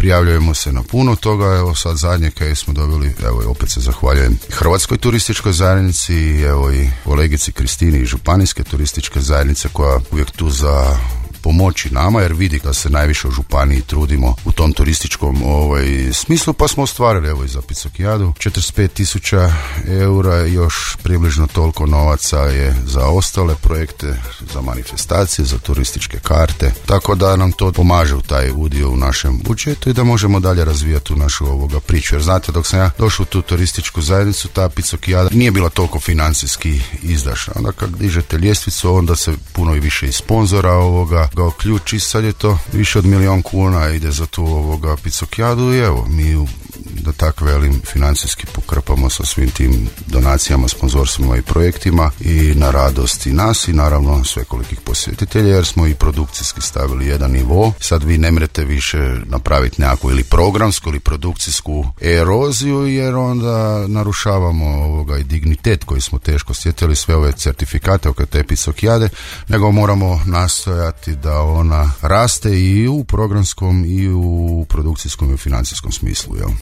prijavljujemo se na puno toga. Evo sad zadnje kaj smo dobili, evo opet se zahvaljujem Hrvatskoj turističkoj zajednici, evo i kolegici Kristini iz Županijske turističke zajednice koja uvijek tu za pomoći nama, jer vidi da se najviše u županiji trudimo u tom turističkom smislu, pa smo ostvarili evo i za Picokijadu 45.000 eura, još približno toliko novaca je za ostale projekte, za manifestacije, za turističke karte, tako da nam to pomaže u taj udio u našem budžetu i da možemo dalje razvijati tu našu priču, jer znate, dok sam ja došao u tu turističku zajednicu, ta Picokijada nije bila toliko financijski izdašna. Onda kad dižete ljestvicu, onda se puno i više i sponzora ga uključi, sad je to više od 1 milijun kuna ide za tu Picokijadu i evo, mi da tako velim financijski pokrpamo sa svim tim donacijama, sponzorstvima i projektima i na radost i nas i naravno svekolikih posjetitelja, jer smo i produkcijski stavili jedan nivo. Sad vi ne mrete više napraviti nekakvu ili programsku ili produkcijsku eroziju, jer onda narušavamo i dignitet koji smo teško sjetili, sve ove certifikate oko te Picokijade, nego moramo nastojati da ona raste i u programskom i u produkcijskom i u financijskom smislu, jel?